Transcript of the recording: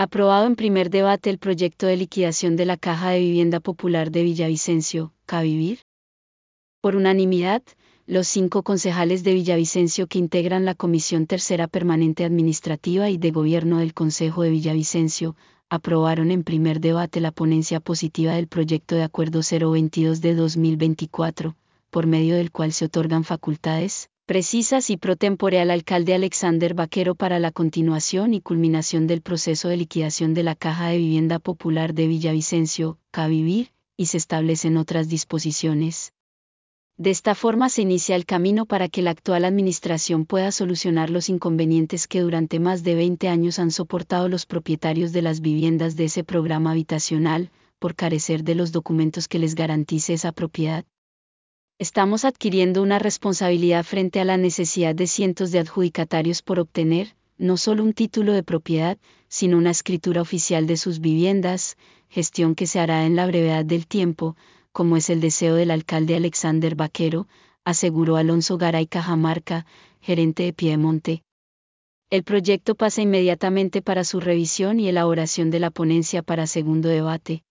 Aprobado en primer debate el proyecto de liquidación de la Caja de Vivienda Popular de Villavicencio, Cavivir. Por unanimidad, los 5 concejales de Villavicencio que integran la Comisión Tercera Permanente Administrativa y de Gobierno del Concejo de Villavicencio, aprobaron en primer debate la ponencia positiva del proyecto de acuerdo 022 de 2024, por medio del cual se otorgan facultades precisas y pro tempore al alcalde Alexander Vaquero para la continuación y culminación del proceso de liquidación de la Caja de Vivienda Popular de Villavicencio, Cavivir, y se establecen otras disposiciones. De esta forma se inicia el camino para que la actual administración pueda solucionar los inconvenientes que durante más de 20 años han soportado los propietarios de las viviendas de ese programa habitacional, por carecer de los documentos que les garantice esa propiedad. Estamos adquiriendo una responsabilidad frente a la necesidad de cientos de adjudicatarios por obtener, no solo un título de propiedad, sino una escritura oficial de sus viviendas, gestión que se hará en la brevedad del tiempo, como es el deseo del alcalde Alexander Vaquero, aseguró Alonso Garay Cajamarca, gerente de Piedemonte. El proyecto pasa inmediatamente para su revisión y elaboración de la ponencia para segundo debate.